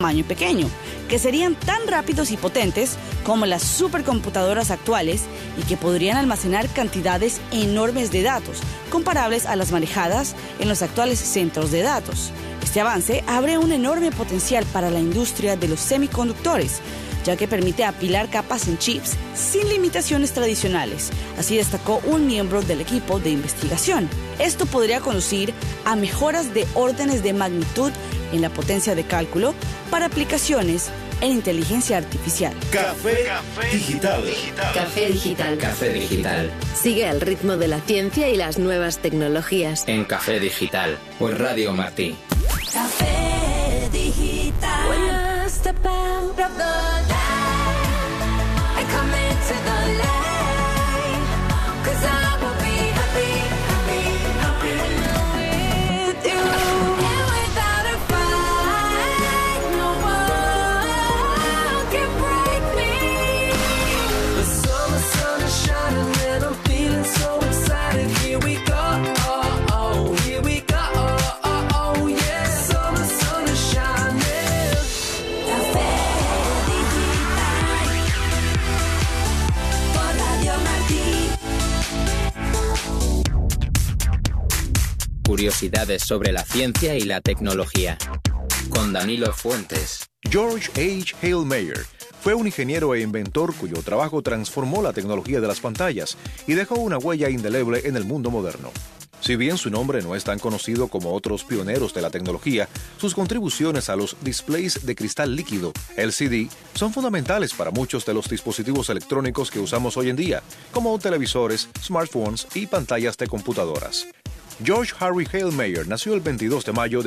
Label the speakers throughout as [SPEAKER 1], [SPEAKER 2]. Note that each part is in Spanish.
[SPEAKER 1] tamaño pequeño, que serían tan rápidos y potentes como las supercomputadoras actuales y que podrían almacenar cantidades enormes de datos, comparables a las manejadas en los actuales centros de datos. Este avance abre un enorme potencial para la industria de los semiconductores, ya que permite apilar capas en chips sin limitaciones tradicionales. Así destacó un miembro del equipo de investigación. Esto podría conducir a mejoras de órdenes de magnitud en la potencia de cálculo para aplicaciones en inteligencia artificial.
[SPEAKER 2] Café Digital.
[SPEAKER 3] Café Digital.
[SPEAKER 4] Café Digital.
[SPEAKER 3] Sigue el ritmo de la ciencia y las nuevas tecnologías.
[SPEAKER 4] En Café Digital. Por Radio Martí.
[SPEAKER 5] Café Digital. When I step out of the light, I come into the light, 'cause I will be happy, happy, happy with you. And without a fight, no one can break me. The sun is shining and I'm feeling so excited. Here we go, here we go.
[SPEAKER 4] Curiosidades sobre la ciencia y la tecnología. Con Danilo Fuentes.
[SPEAKER 6] George H. Hale Meyer fue un ingeniero e inventor cuyo trabajo transformó la tecnología de las pantallas y dejó una huella indeleble en el mundo moderno. Si bien su nombre no es tan conocido como otros pioneros de la tecnología, sus contribuciones a los displays de cristal líquido, LCD, son fundamentales para muchos de los dispositivos electrónicos que usamos hoy en día, como televisores, smartphones y pantallas de computadoras. George Harry Hale Meyer nació el 22 de mayo de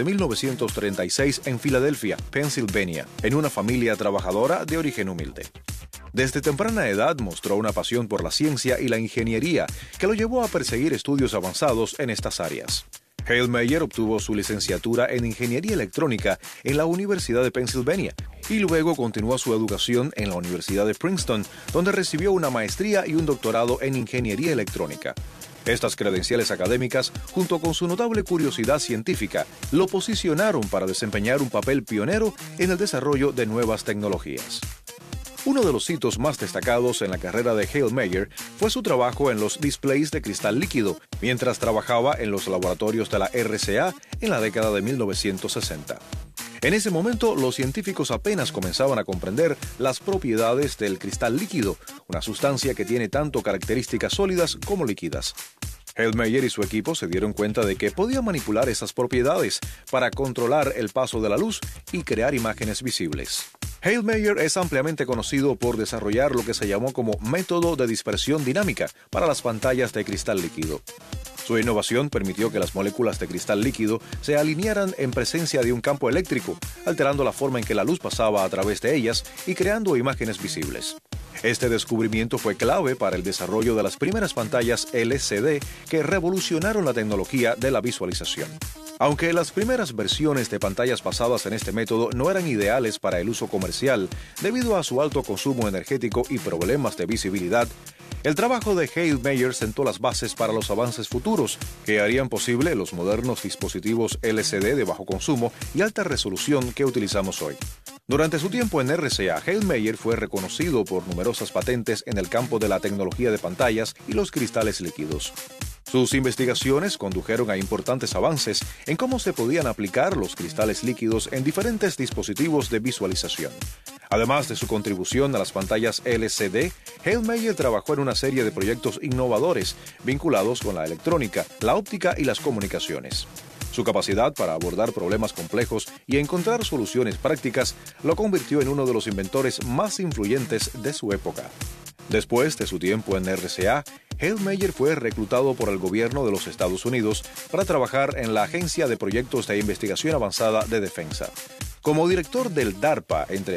[SPEAKER 6] 1936 en Filadelfia, Pensilvania, en una familia trabajadora de origen humilde. Desde temprana edad mostró una pasión por la ciencia y la ingeniería que lo llevó a perseguir estudios avanzados en estas áreas. Hale Meyer obtuvo su licenciatura en Ingeniería Electrónica en la Universidad de Pensilvania y luego continuó su educación en la Universidad de Princeton, donde recibió una maestría y un doctorado en Ingeniería Electrónica. Estas credenciales académicas, junto con su notable curiosidad científica, lo posicionaron para desempeñar un papel pionero en el desarrollo de nuevas tecnologías. Uno de los hitos más destacados en la carrera de Hale Meyer fue su trabajo en los displays de cristal líquido, mientras trabajaba en los laboratorios de la RCA en la década de 1960. En ese momento, los científicos apenas comenzaban a comprender las propiedades del cristal líquido, una sustancia que tiene tanto características sólidas como líquidas. Hale Meyer y su equipo se dieron cuenta de que podía manipular esas propiedades para controlar el paso de la luz y crear imágenes visibles. Hale Meyer es ampliamente conocido por desarrollar lo que se llamó como método de dispersión dinámica para las pantallas de cristal líquido. Su innovación permitió que las moléculas de cristal líquido se alinearan en presencia de un campo eléctrico, alterando la forma en que la luz pasaba a través de ellas y creando imágenes visibles. Este descubrimiento fue clave para el desarrollo de las primeras pantallas LCD que revolucionaron la tecnología de la visualización. Aunque las primeras versiones de pantallas basadas en este método no eran ideales para el uso comercial debido a su alto consumo energético y problemas de visibilidad, el trabajo de Hale Meyer sentó las bases para los avances futuros que harían posible los modernos dispositivos LCD de bajo consumo y alta resolución que utilizamos hoy. Durante su tiempo en RCA, Hale Meyer fue reconocido por numerosas patentes en el campo de la tecnología de pantallas y los cristales líquidos. Sus investigaciones condujeron a importantes avances en cómo se podían aplicar los cristales líquidos en diferentes dispositivos de visualización. Además de su contribución a las pantallas LCD, Hale Meyer trabajó en una serie de proyectos innovadores vinculados con la electrónica, la óptica y las comunicaciones. Su capacidad para abordar problemas complejos y encontrar soluciones prácticas lo convirtió en uno de los inventores más influyentes de su época. Después de su tiempo en RCA, Hale Meyer fue reclutado por el gobierno de los Estados Unidos para trabajar en la Agencia de Proyectos de Investigación Avanzada de Defensa. Como director del DARPA entre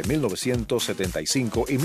[SPEAKER 6] 1975 y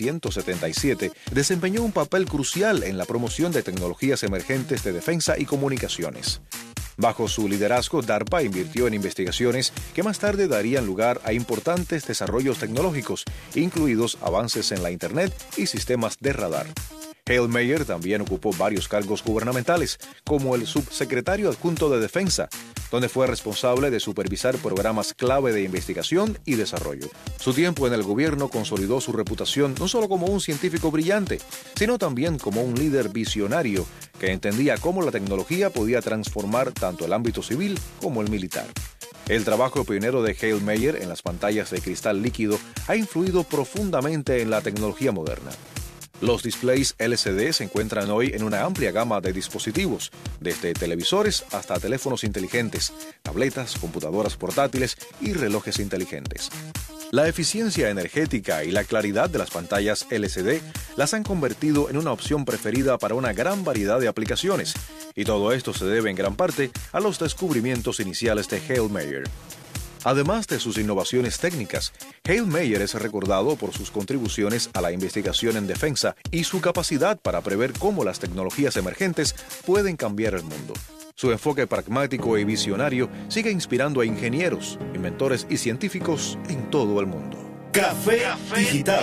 [SPEAKER 6] 1977, desempeñó un papel crucial en la promoción de tecnologías emergentes de defensa y comunicaciones. Bajo su liderazgo, DARPA invirtió en investigaciones que más tarde darían lugar a importantes desarrollos tecnológicos, incluidos avances en la Internet y sistemas de radar. Hale Meyer también ocupó varios cargos gubernamentales, como el subsecretario adjunto de Defensa, donde fue responsable de supervisar programas clave de investigación y desarrollo. Su tiempo en el gobierno consolidó su reputación no solo como un científico brillante, sino también como un líder visionario que entendía cómo la tecnología podía transformar tanto el ámbito civil como el militar. El trabajo pionero de Hale Meyer en las pantallas de cristal líquido ha influido profundamente en la tecnología moderna. Los displays LCD se encuentran hoy en una amplia gama de dispositivos, desde televisores hasta teléfonos inteligentes, tabletas, computadoras portátiles y relojes inteligentes. La eficiencia energética y la claridad de las pantallas LCD las han convertido en una opción preferida para una gran variedad de aplicaciones, y todo esto se debe en gran parte a los descubrimientos iniciales de Hale Meyer. Además de sus innovaciones técnicas, Hale Meyer es recordado por sus contribuciones a la investigación en defensa y su capacidad para prever cómo las tecnologías emergentes pueden cambiar el mundo. Su enfoque pragmático y visionario sigue inspirando a ingenieros, inventores y científicos en todo el mundo.
[SPEAKER 2] Café Digital.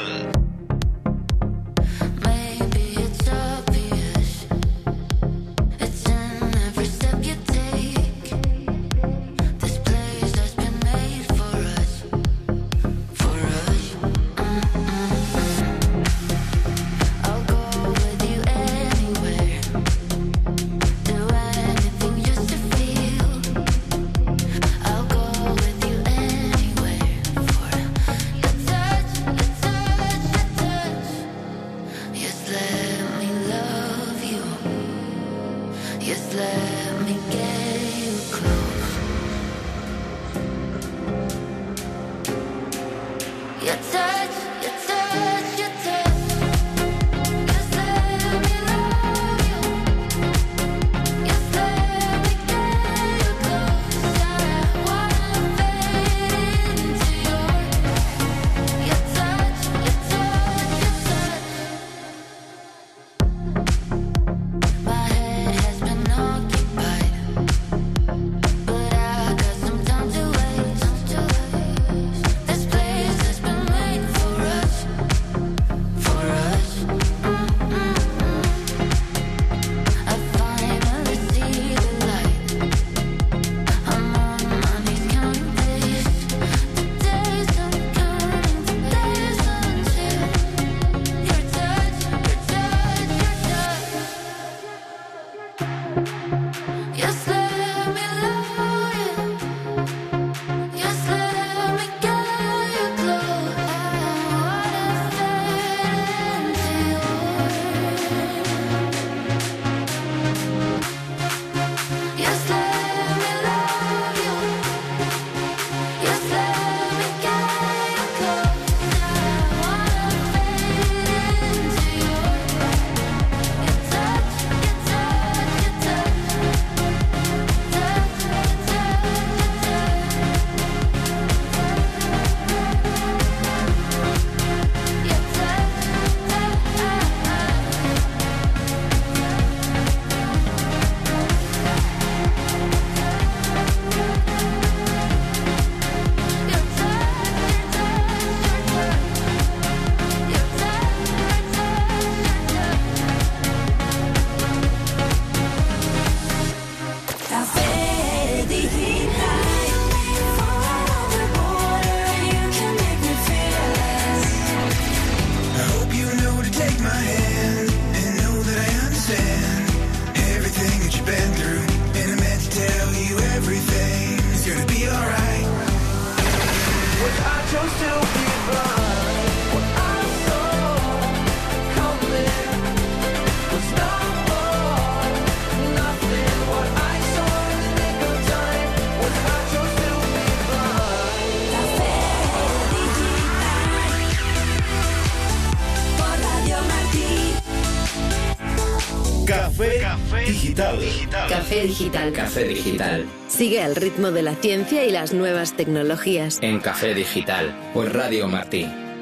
[SPEAKER 2] Café Digital.
[SPEAKER 3] Café Digital.
[SPEAKER 4] Café Digital.
[SPEAKER 3] Sigue al ritmo de la ciencia y las nuevas tecnologías.
[SPEAKER 4] En Café Digital, por Radio Martí.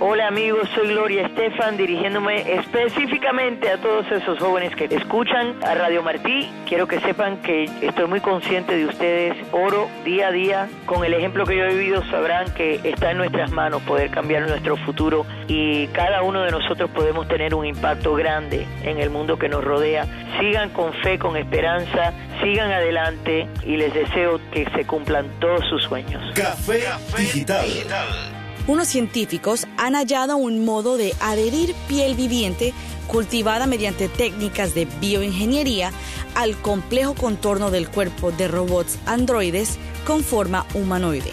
[SPEAKER 7] Hola amigos, soy Gloria Estefan, dirigiéndome específicamente a todos esos jóvenes que escuchan a Radio Martí. Quiero que sepan que estoy muy consciente de ustedes. Oro día a día. Con el ejemplo que yo he vivido sabrán que está en nuestras manos poder cambiar nuestro futuro y cada uno de nosotros podemos tener un impacto grande en el mundo que nos rodea. Sigan con fe, con esperanza, sigan adelante y les deseo que se cumplan todos sus sueños.
[SPEAKER 2] Café Digital.
[SPEAKER 1] Unos científicos han hallado un modo de adherir piel viviente cultivada mediante técnicas de bioingeniería al complejo contorno del cuerpo de robots androides con forma humanoide.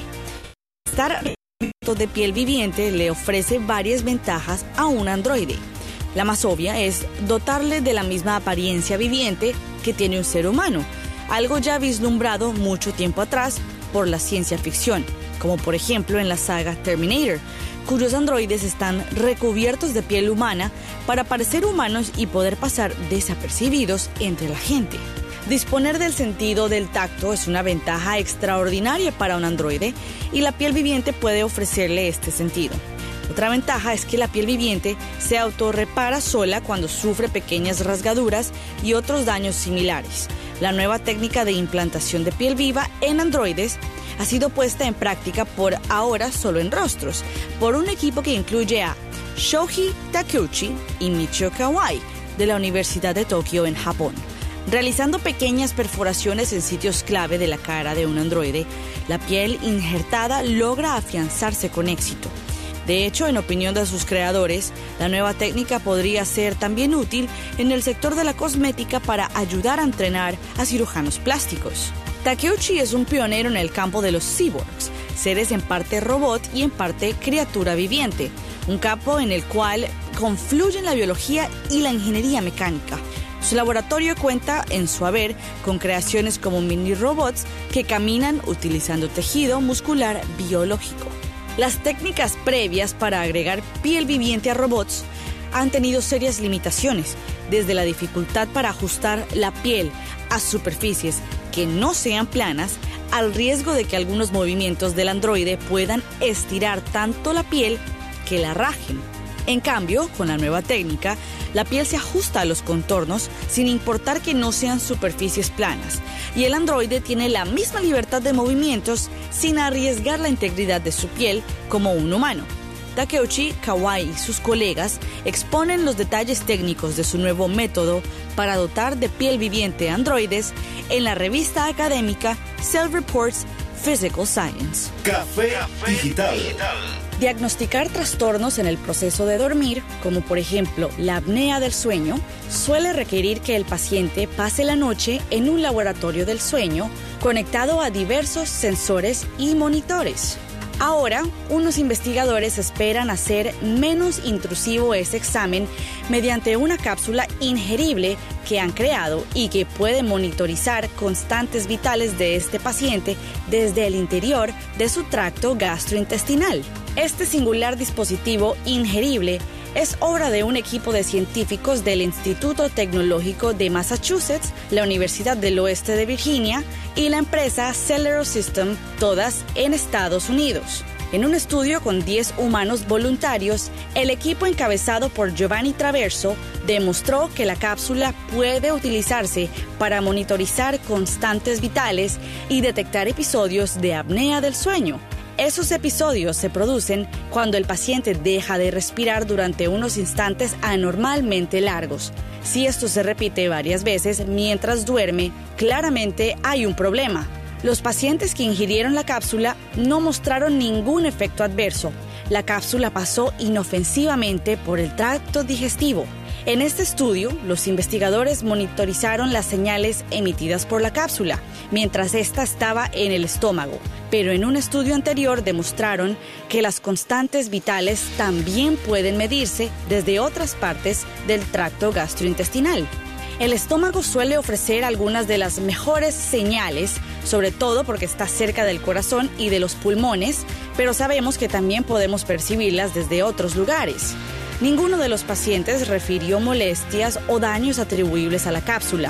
[SPEAKER 1] Estar de piel viviente le ofrece varias ventajas a un androide. La más obvia es dotarle de la misma apariencia viviente que tiene un ser humano, algo ya vislumbrado mucho tiempo atrás por la ciencia ficción, como por ejemplo en la saga Terminator, cuyos androides están recubiertos de piel humana para parecer humanos y poder pasar desapercibidos entre la gente. Disponer del sentido del tacto es una ventaja extraordinaria para un androide y la piel viviente puede ofrecerle este sentido. Otra ventaja es que la piel viviente se autorrepara sola cuando sufre pequeñas rasgaduras y otros daños similares. La nueva técnica de implantación de piel viva en androides ha sido puesta en práctica por ahora solo en rostros, por un equipo que incluye a Shoji Takeuchi y Michio Kawai, de la Universidad de Tokio en Japón. Realizando pequeñas perforaciones en sitios clave de la cara de un androide, la piel injertada logra afianzarse con éxito. De hecho, en opinión de sus creadores, la nueva técnica podría ser también útil en el sector de la cosmética para ayudar a entrenar a cirujanos plásticos. Takeuchi es un pionero en el campo de los cyborgs, seres en parte robot y en parte criatura viviente, un campo en el cual confluyen la biología y la ingeniería mecánica. Su laboratorio cuenta en su haber con creaciones como mini robots que caminan utilizando tejido muscular biológico. Las técnicas previas para agregar piel viviente a robots han tenido serias limitaciones, desde la dificultad para ajustar la piel a superficies que no sean planas, al riesgo de que algunos movimientos del androide puedan estirar tanto la piel que la rajen. En cambio, con la nueva técnica, la piel se ajusta a los contornos sin importar que no sean superficies planas, y el androide tiene la misma libertad de movimientos sin arriesgar la integridad de su piel como un humano. Takeuchi, Kawai y sus colegas exponen los detalles técnicos de su nuevo método para dotar de piel viviente androides en la revista académica Cell Reports Physical Science.
[SPEAKER 2] Café Digital.
[SPEAKER 1] Diagnosticar trastornos en el proceso de dormir, como por ejemplo la apnea del sueño, suele requerir que el paciente pase la noche en un laboratorio del sueño conectado a diversos sensores y monitores. Ahora, unos investigadores esperan hacer menos intrusivo ese examen mediante una cápsula ingerible que han creado y que puede monitorizar constantes vitales de este paciente desde el interior de su tracto gastrointestinal. Este singular dispositivo ingerible es obra de un equipo de científicos del Instituto Tecnológico de Massachusetts, la Universidad del Oeste de Virginia y la empresa Celero System, todas en Estados Unidos. En un estudio con 10 humanos voluntarios, el equipo encabezado por Giovanni Traverso demostró que la cápsula puede utilizarse para monitorizar constantes vitales y detectar episodios de apnea del sueño. Esos episodios se producen cuando el paciente deja de respirar durante unos instantes anormalmente largos. Si esto se repite varias veces mientras duerme, claramente hay un problema. Los pacientes que ingirieron la cápsula no mostraron ningún efecto adverso. La cápsula pasó inofensivamente por el tracto digestivo. En este estudio, los investigadores monitorizaron las señales emitidas por la cápsula, mientras ésta estaba en el estómago, pero en un estudio anterior demostraron que las constantes vitales también pueden medirse desde otras partes del tracto gastrointestinal. El estómago suele ofrecer algunas de las mejores señales, sobre todo porque está cerca del corazón y de los pulmones, pero sabemos que también podemos percibirlas desde otros lugares. Ninguno de los pacientes refirió molestias o daños atribuibles a la cápsula.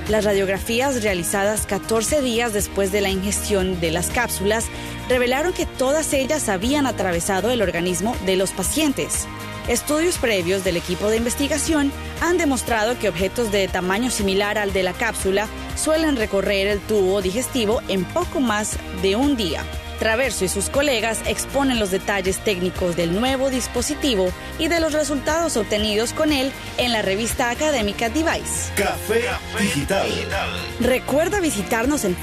[SPEAKER 1] Las radiografías realizadas 14 días después de la ingestión de las cápsulas revelaron que todas ellas habían atravesado el organismo de los pacientes. Estudios previos del equipo de investigación han demostrado que objetos de tamaño similar al de la cápsula suelen recorrer el tubo digestivo en poco más de un día. Traverso y sus colegas exponen los detalles técnicos del nuevo dispositivo y de los resultados obtenidos con él en la revista académica Device.
[SPEAKER 2] Café Digital.
[SPEAKER 1] Recuerda visitarnos en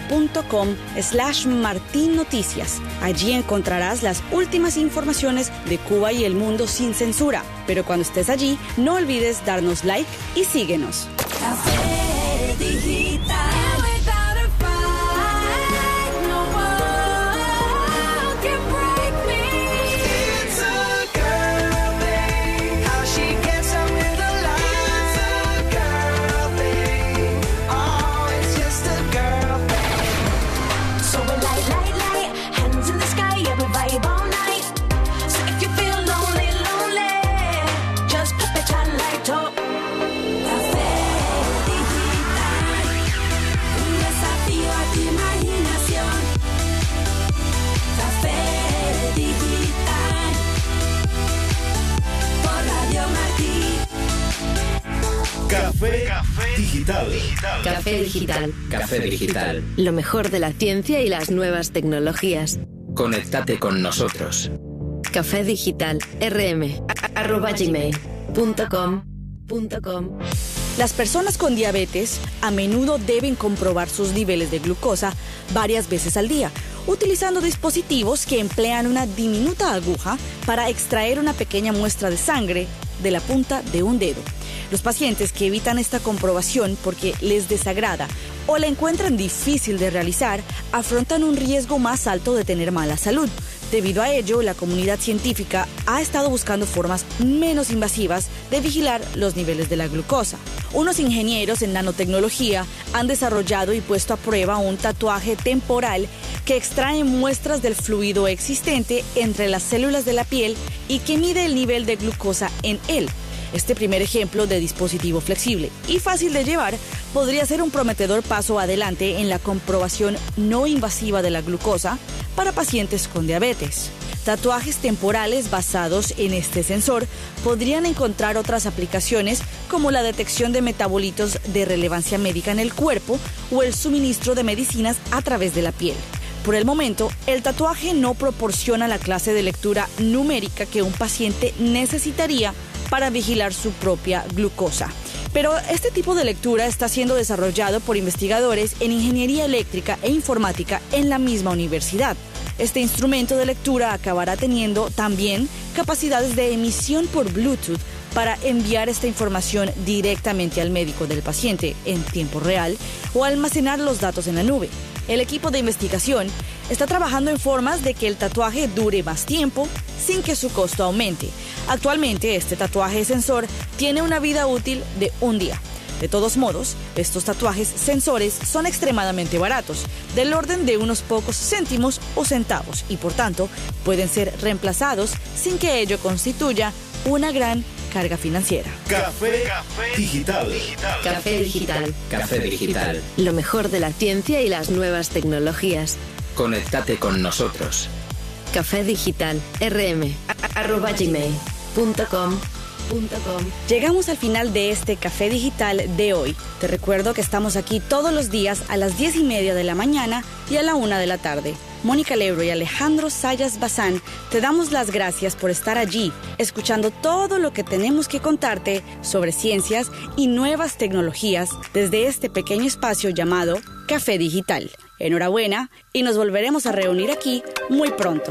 [SPEAKER 1] facebook.com/martinnoticias. Allí encontrarás las últimas informaciones de Cuba y el mundo sin censura. Pero cuando estés allí, no olvides darnos like y síguenos.
[SPEAKER 5] Café Digital.
[SPEAKER 2] Café Digital.
[SPEAKER 3] Café Digital.
[SPEAKER 4] Café Digital.
[SPEAKER 3] Lo mejor de la ciencia y las nuevas tecnologías.
[SPEAKER 4] Conéctate con nosotros.
[SPEAKER 3] Café Digital. rm@gmail.com.
[SPEAKER 1] Las personas con diabetes a menudo deben comprobar sus niveles de glucosa varias veces al día, utilizando dispositivos que emplean una diminuta aguja para extraer una pequeña muestra de sangre de la punta de un dedo. Los pacientes que evitan esta comprobación porque les desagrada o la encuentran difícil de realizar afrontan un riesgo más alto de tener mala salud. Debido a ello, la comunidad científica ha estado buscando formas menos invasivas de vigilar los niveles de la glucosa. Unos ingenieros en nanotecnología han desarrollado y puesto a prueba un tatuaje temporal que extrae muestras del fluido existente entre las células de la piel y que mide el nivel de glucosa en él. Este primer ejemplo de dispositivo flexible y fácil de llevar podría ser un prometedor paso adelante en la comprobación no invasiva de la glucosa para pacientes con diabetes. Tatuajes temporales basados en este sensor podrían encontrar otras aplicaciones como la detección de metabolitos de relevancia médica en el cuerpo o el suministro de medicinas a través de la piel. Por el momento, el tatuaje no proporciona la clase de lectura numérica que un paciente necesitaría para vigilar su propia glucosa. Pero este tipo de lectura está siendo desarrollado por investigadores en ingeniería eléctrica e informática en la misma universidad. Este instrumento de lectura acabará teniendo también capacidades de emisión por Bluetooth para enviar esta información directamente al médico del paciente en tiempo real o almacenar los datos en la nube. El equipo de investigación está trabajando en formas de que el tatuaje dure más tiempo sin que su costo aumente. Actualmente, este tatuaje sensor tiene una vida útil de un día. De todos modos, estos tatuajes sensores son extremadamente baratos, del orden de unos pocos céntimos o centavos, y por tanto pueden ser reemplazados sin que ello constituya una gran carga financiera.
[SPEAKER 2] Café Digital.
[SPEAKER 3] Café Digital.
[SPEAKER 4] Café Digital.
[SPEAKER 3] Lo mejor de la ciencia y las nuevas tecnologías.
[SPEAKER 4] Conéctate con nosotros.
[SPEAKER 3] Café Digital. rm@gmail.com.
[SPEAKER 1] Llegamos al final de este Café Digital de hoy. Te recuerdo que estamos aquí todos los días a las 10:30 de la mañana y a la 1 de la tarde. Mónica Lebro y Alejandro Sayas Bazán, te damos las gracias por estar allí, escuchando todo lo que tenemos que contarte sobre ciencias y nuevas tecnologías desde este pequeño espacio llamado Café Digital. Enhorabuena y nos volveremos a reunir aquí muy pronto.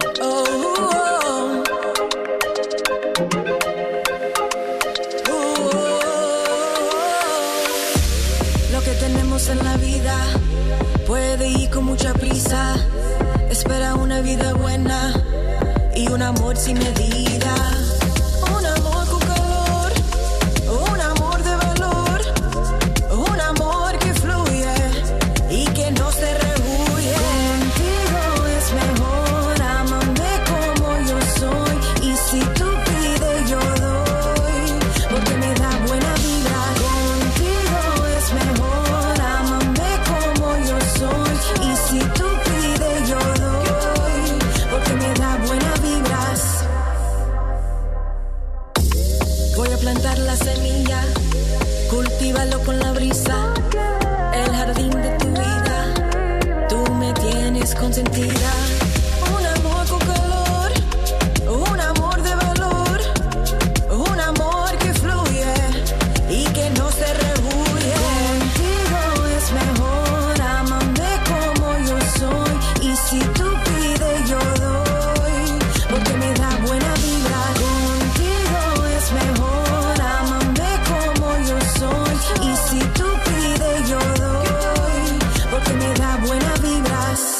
[SPEAKER 5] Lo que tenemos en la vida puede ir con mucha prisa. Espera una vida buena y un amor sin medida. Un amor con calor, un amor de valor, un amor que fluye y que no se rehuye. Contigo es mejor, ámame como yo soy. Y si tú pides yo doy, porque me da buena vida. Contigo es mejor. semilla, cultívalo con la brisa, el jardín de tu vida, tú me tienes consentida. Un amor con calor, un amor de valor, un amor que fluye y que no se rehuye. Contigo es mejor, ámame como yo soy, y si tú pides yo doy, porque me da buena vibra. Contigo es mejor, ámame como yo soy, y si tú pides yo doy, porque me da buena vibras.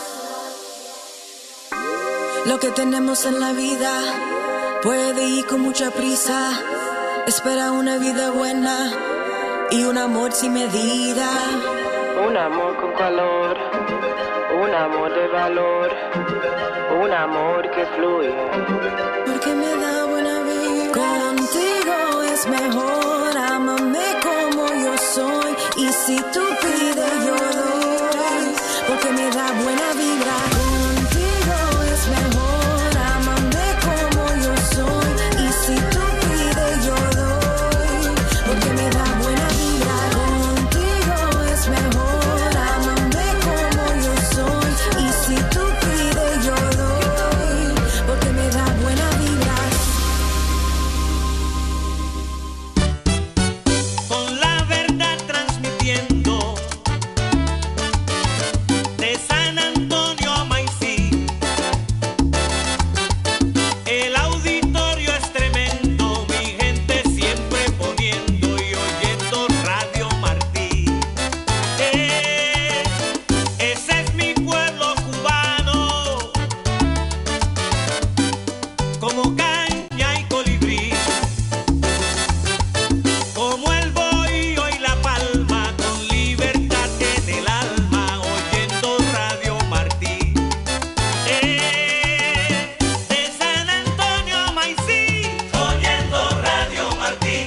[SPEAKER 5] Lo que tenemos en la vida puede ir con mucha prisa. Espera una vida buena y un amor sin medida.
[SPEAKER 7] Un amor con calor, un amor de valor, un amor que fluye.
[SPEAKER 5] Porque me da buena vida. Contigo es mejor, ámame como yo soy, y si tú pides yo doy, porque me da buena vibra. Contigo es mejor, ámame como yo soy, y si tú pides yo doy, porque me da buena vibra. Contigo es mejor, ámame como yo soy, y si tú pides yo doy, porque me da buena vibra.
[SPEAKER 8] Con la verdad transmitiendo de San Antonio a Maicí. El auditorio es tremendo, mi gente siempre poniendo y oyendo Radio Martí. Ese es mi pueblo cubano, como caña y colibrí, como el bohío y la palma, con libertad en el alma, oyendo Radio Martí. De San Antonio a Maicí, oyendo Radio Martí.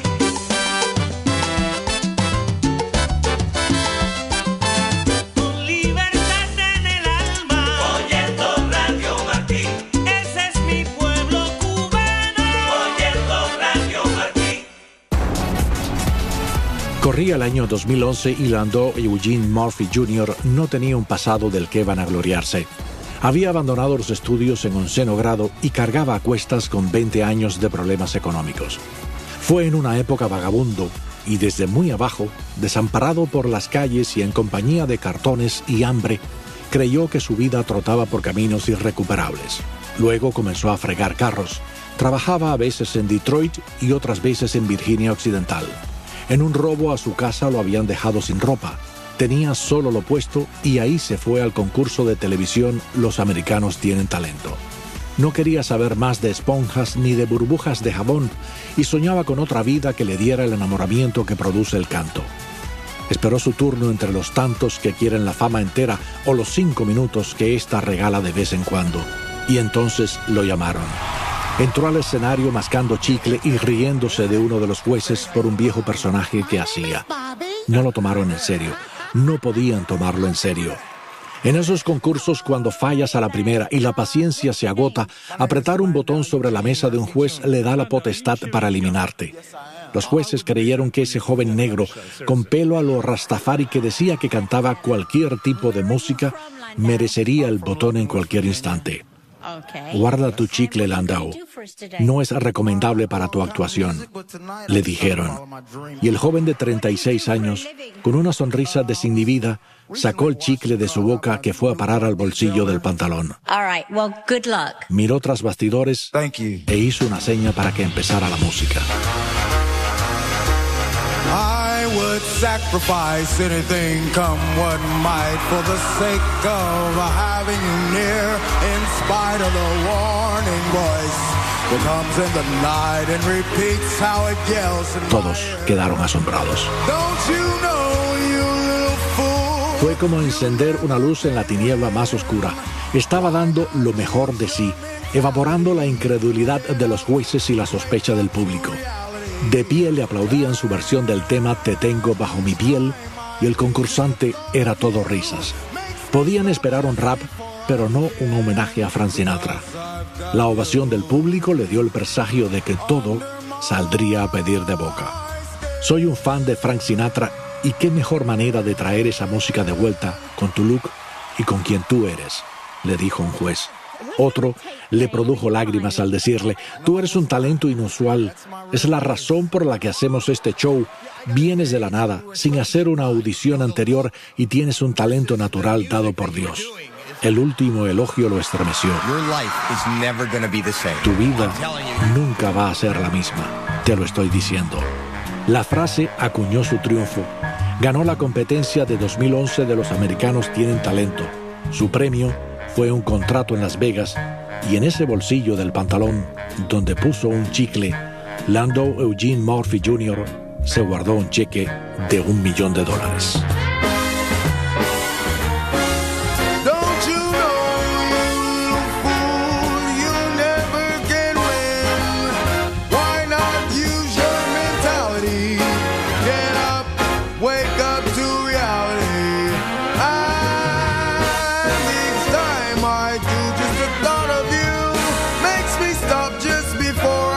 [SPEAKER 8] Con libertad en el alma, oyendo Radio Martí. Ese es mi pueblo cubano, oyendo Radio Martí.
[SPEAKER 9] Corría el año 2011 y Landau Eugene Murphy Jr. no tenía un pasado del que vanagloriarse. Había abandonado los estudios en 11º grado y cargaba a cuestas con 20 años de problemas económicos. Fue en una época vagabundo y desde muy abajo, desamparado por las calles y en compañía de cartones y hambre, creyó que su vida trotaba por caminos irrecuperables. Luego comenzó a fregar carros. Trabajaba a veces en Detroit y otras veces en Virginia Occidental. En un robo a su casa lo habían dejado sin ropa. Tenía solo lo puesto y ahí se fue al concurso de televisión Los Americanos Tienen Talento. No quería saber más de esponjas ni de burbujas de jabón y soñaba con otra vida que le diera el enamoramiento que produce el canto. Esperó su turno entre los tantos que quieren la fama entera o los 5 minutos que ésta regala de vez en cuando. Y entonces lo llamaron. Entró al escenario mascando chicle y riéndose de uno de los jueces por un viejo personaje que hacía. No lo tomaron en serio. No podían tomarlo en serio. En esos concursos, cuando fallas a la primera y la paciencia se agota, apretar un botón sobre la mesa de un juez le da la potestad para eliminarte. Los jueces creyeron que ese joven negro, con pelo a lo Rastafari que decía que cantaba cualquier tipo de música, merecería el botón en cualquier instante. Guarda tu chicle, Landau. No es recomendable para tu actuación, le dijeron. Y el joven de 36 años, con una sonrisa desinhibida, sacó el chicle de su boca que fue a parar al bolsillo del pantalón. Miró tras bastidores e hizo una seña para que empezara la música.
[SPEAKER 10] I would sacrifice anything, come what might, for the sake of having you near, in spite of the warning voice that comes in the night and repeats how it yells.
[SPEAKER 9] Todos quedaron asombrados.
[SPEAKER 10] Don't you know, you little fool?
[SPEAKER 9] Fue como encender una luz en la tiniebla más oscura. Estaba dando lo mejor de sí, evaporando la incredulidad de los jueces y la sospecha del público. De pie le aplaudían su versión del tema Te tengo bajo mi piel y el concursante era todo risas. Podían esperar un rap, pero no un homenaje a Frank Sinatra. La ovación del público le dio el presagio de que todo saldría a pedir de boca. Soy un fan de Frank Sinatra y qué mejor manera de traer esa música de vuelta con tu look y con quien tú eres, le dijo un juez. Otro le produjo lágrimas al decirle, tú eres un talento inusual, es la razón por la que hacemos este show. Vienes de la nada, sin hacer una audición anterior y tienes un talento natural dado por Dios. El último elogio lo estremeció. Tu vida nunca va a ser la misma, te lo estoy diciendo. La frase acuñó su triunfo. Ganó la competencia de 2011 de Los Americanos Tienen Talento. Su premio fue un contrato en Las Vegas y en ese bolsillo del pantalón, donde puso un chicle, Lando Eugene Murphy Jr. se guardó un cheque de $1 millón.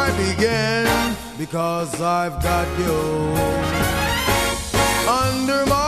[SPEAKER 10] Because I've got you under my